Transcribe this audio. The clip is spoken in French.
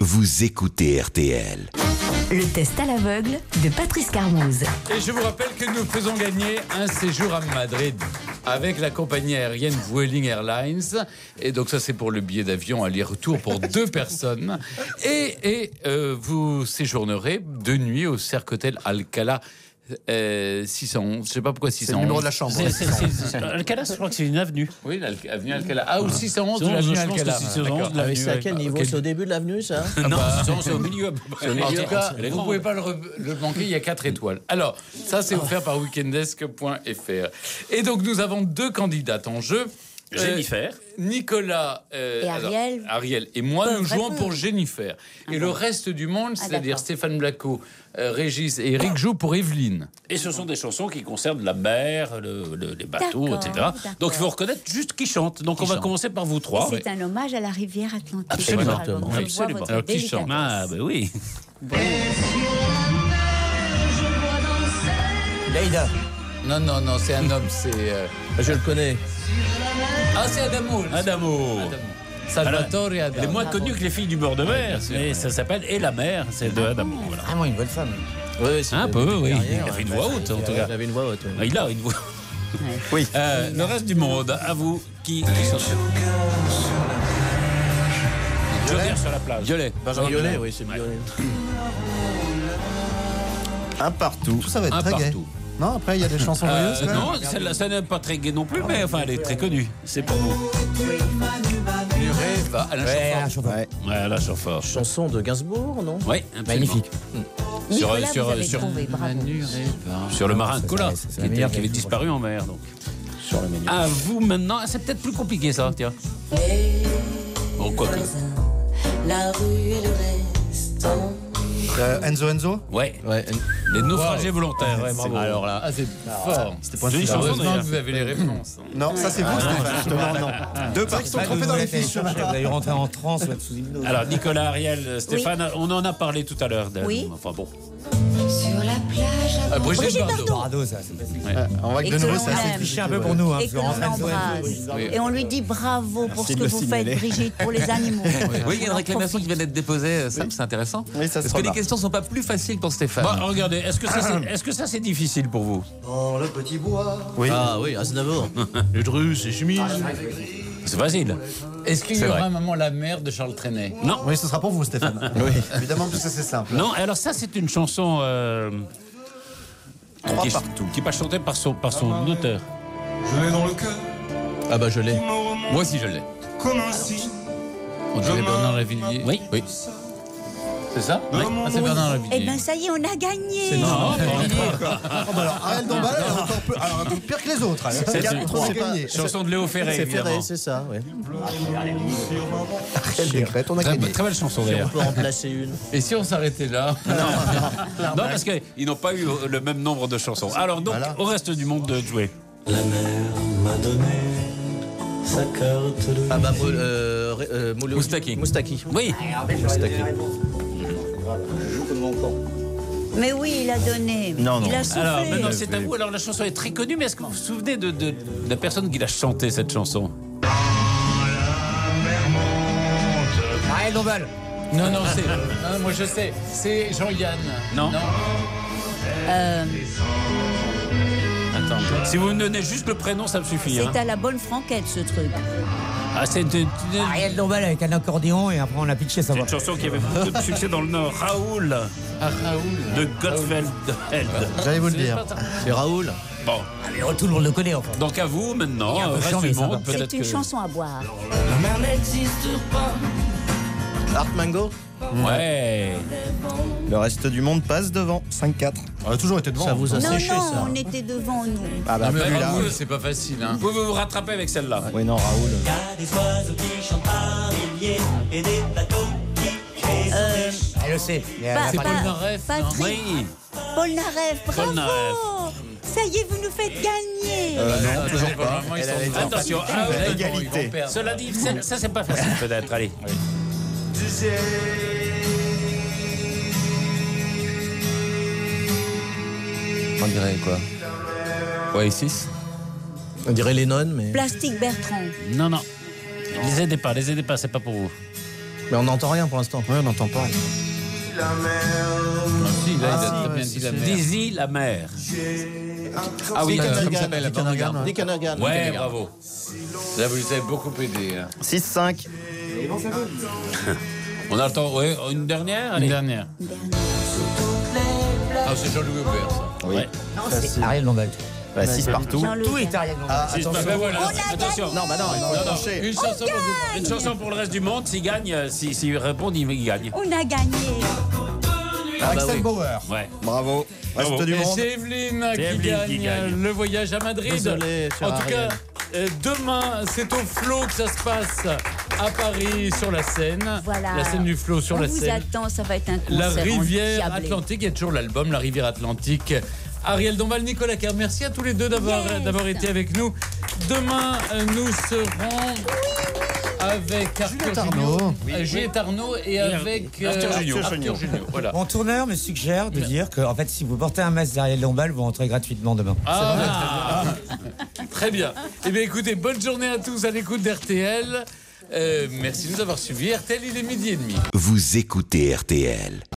vous écoutez RTL. Le test à l'aveugle de Patrice Carmouze. Et je vous rappelle que nous faisons gagner un séjour à Madrid avec la compagnie aérienne Vueling Airlines. Et donc ça, c'est pour le billet d'avion aller-retour pour 2 personnes. Et vous séjournerez 2 nuits au Cercle Hôtel Alcalá 611. Je sais pas pourquoi 611. C'est le numéro de la chambre. Alcalá, je crois que c'est une avenue. Oui, l'avenue Alcalá. Ah, ou 611 de l'avenue Alcalá. C'est à quel niveau? C'est au début de l'avenue, ça? Non, c'est au milieu. En tout cas, vous ne pouvez pas le manquer, il y a 4 étoiles. Alors, ça, c'est offert par weekendesk.fr. Et donc, nous avons 2 candidates en jeu. Jennifer. Nicolas Et Ariel. Ariel et moi, nous jouons répondre. pour Jennifer. Et le reste du monde, c'est-à-dire d'accord. Stéphane Blacot, Régis et Eric, joue pour Evelyne. Et ce sont des chansons qui concernent la mer, les bateaux, D'accord, etc. d'accord. Donc il faut reconnaître juste qui chante. Donc on va commencer par vous 3. C'est un hommage à la rivière Atlantique. Absolument. Alors, donc, je vois Absolument. votre Alors, qui chante? délicatesse. Ah, ben oui. Leïda. Non, c'est un homme, c'est... Je le connais. Ah, c'est Adamo. Adamo. Salvatore Adamo. Elle est moins connue que les filles du bord de mer, mais ça s'appelle Et la mer, c'est de Adamo. Voilà. Vraiment une bonne femme. Oui, Un peu, oui. Il avait une voix haute, en tout cas. Il avait une voix haute. Ah, il a une voix. Oui. Le reste du monde, à vous, qui chante Violet sur la plage. Violet. Benjamin Violet, oui, c'est Violet. Un partout. Tout ça va être Un très gai. partout. Non, après, il y a des chansons joyeuses. Non, celle-là, ça n'est pas très gai non plus, mais enfin, elle est très connue. C'est pour vous. Alain Chamfort. Ouais. Ouais, la chauffeur. Chanson de Gainsbourg, non? Oui, Magnifique. Nicolas, sur- vous avez sur- trouvé, bravo. Sur le marin de Cola, c'est la meilleure qui avait qualité. disparu en mer. Donc. Sur le menu. À vous maintenant, c'est peut-être plus compliqué ça, tiens. Bon, quoique. La rue et le restaurant. Enzo? Ouais, Ouais. les naufragés volontaires. Ouais, bravo. Alors là. Ah, c'est fort. C'était pas Jolie une chanson, Heureusement d'ailleurs. que vous avez les réponses. Non, ça c'est vous, Stéphane, justement, non. Deux parties qui sont trompés dans les fiches. Vous allez rentrer en transe ou être sous hypnose. Alors, Nicolas, Ariel, Stéphane, on en a parlé tout à l'heure. Oui. Enfin bon. Sur la plage. Brigitte Bardot. Bardot, ça, c'est facile. On voit que Et de que nouveau, l'on c'est assez l'aime. Tricher un peu pour nous, hein. Et que l'on l'embrasse. Et on lui dit bravo pour ce que vous faites, Brigitte, pour les animaux. Oui, il y a une réclamation qui vient d'être déposée, Sam, c'est intéressant. Oui, ça se Est-ce que les remarque. questions sont pas plus faciles pour Stéphane? Bon, regardez, est-ce que ça c'est difficile pour vous? Dans le petit bois. Oui. Ah oui, Aznavour. Les drus, les chemises. C'est facile. Est-ce qu'il y C'est aura vrai. un moment la mère de Charles Trenet? Non. Oui, ce sera pour vous, Stéphane. Oui. Évidemment, parce que c'est simple. Non, alors ça c'est une chanson Trois qui partout. n'est pas chantée par son auteur. Je l'ai dans le cœur. Ah bah je l'ai. Moi aussi, je l'ai. Comme un signe. On dirait Bernard Lavillier. Oui. C'est ça? Oui. Ah, c'est Bernard Eh Lavillier. bien, ça y est, on a gagné. Alors, Ariel Dombal, elle est encore pire que les autres. C'est C'est gagné. chanson de Léo Ferré, C'est évidemment. Ferré, c'est ça, oui. Ariel Décrète, on a Très, gagné. très belle chanson d'ailleurs. peut en placer une. Et si on s'arrêtait là? Non, parce qu'ils n'ont pas eu le même nombre de chansons. Alors donc, Voilà. au reste du monde de jouer. La mer m'a donné sa carte de Ah bah, Moustaki. Moustaki. Oui. Moustaki. Mais oui, il a donné. Non, non. Il a soufflé. Alors maintenant c'est à vous. Alors la chanson est très connue, mais est-ce que vous vous souvenez de la personne qui l'a chanté cette chanson? Ariel Dombal. Non, c'est. Non, moi je sais. C'est Jean-Yann. Non. Attends. Si vous me donnez juste le prénom, ça me suffit. Hein. C'est à la bonne franquette, ce truc. Ah, c'est Ariel Dombal avec un accordéon et après on a pitché sa voix. une chanson qui avait beaucoup de succès dans le Nord. Raoul Ah, Raoul. de Gottfeld. J'allais vous le dire. C'est Raoul. Bon, Mais tout le monde le connaît enfin. donc à vous maintenant. Il est un peu Reste chiant, du mais ça monde, va. peut-être C'est une que. chanson à boire. La mer n'existe pas. Art Mango. Ouais. Le reste du monde passe devant. 5-4. On a toujours été devant. Ça vous a Non, séché, non, ça. on était devant nous. Ah bah, Mais plus là. Raoul, c'est pas facile, hein. Vous pouvez vous rattraper avec celle-là. Oui, non, Raoul. Il y a des oiseaux qui chantent par milliers et des bateaux qui créent. Elle le sait. Mais Pas- elle a pas pas- le- Naref, Patrick, Oui. Paul Naref, bravo. Paul Naref. Ça y est, vous nous faites gagner. Non, toujours pas. Attention, égalité. Cela dit, ça c'est pas facile peut-être. Allez. On dirait quoi? Oasis? On dirait Lennon, mais. Plastique Bertrand. Non. Les aidez pas, c'est pas pour vous. Mais on n'entend rien pour l'instant. Ouais, on n'entend pas. Si, là, il a très bien dit la mer. Dizzy la mer. Ah oui, Dick comme ça s'appelle la bande de garde. Dick Hannigan. Ouais, bravo. Là, vous les avez beaucoup aidés. 6-5. On a le temps, ouais, une dernière. Allez. Une dernière. Ah, c'est Jean-Louis Aubert, ça. Oui. Non, c'est Ariel Dombal. 6 partout. Tout est Ariel Dombal. Ah, attention. Ben voilà. On a Attention. Non, bah non, il faut trancher. Une chanson pour le reste du monde. S'il gagne, s'il répond, il gagne. On a gagné. Axel Bauer. Ouais. Bravo. Reste du Et monde. c'est Evelyne C'est qui Evelyne qui gagne gagne. le voyage à Madrid. Désolé, cher en tout Ariel. cas, demain, c'est au Flot que ça se passe à Paris, sur la Seine. Voilà. La Seine du Flot, sur On la vous Seine. attend, ça va être un concert La rivière endiablé. Atlantique, il y a toujours l'album La rivière Atlantique. Ariel Dombal, Nicolas Kerr, merci à tous les deux d'avoir été avec nous. Demain, nous serons avec Arthur Arnaud. Juliette Arnaud et avec Arthur Jugnot. Arthur Jugnot, voilà. Mon tourneur me suggère de dire que, en fait, si vous portez un masque d'Ariel Dombal, vous rentrez gratuitement demain. Très bien. Eh bien, écoutez, bonne journée à tous à l'écoute d'RTL. Merci de nous avoir suivis. RTL, il est 12h30. Vous écoutez RTL.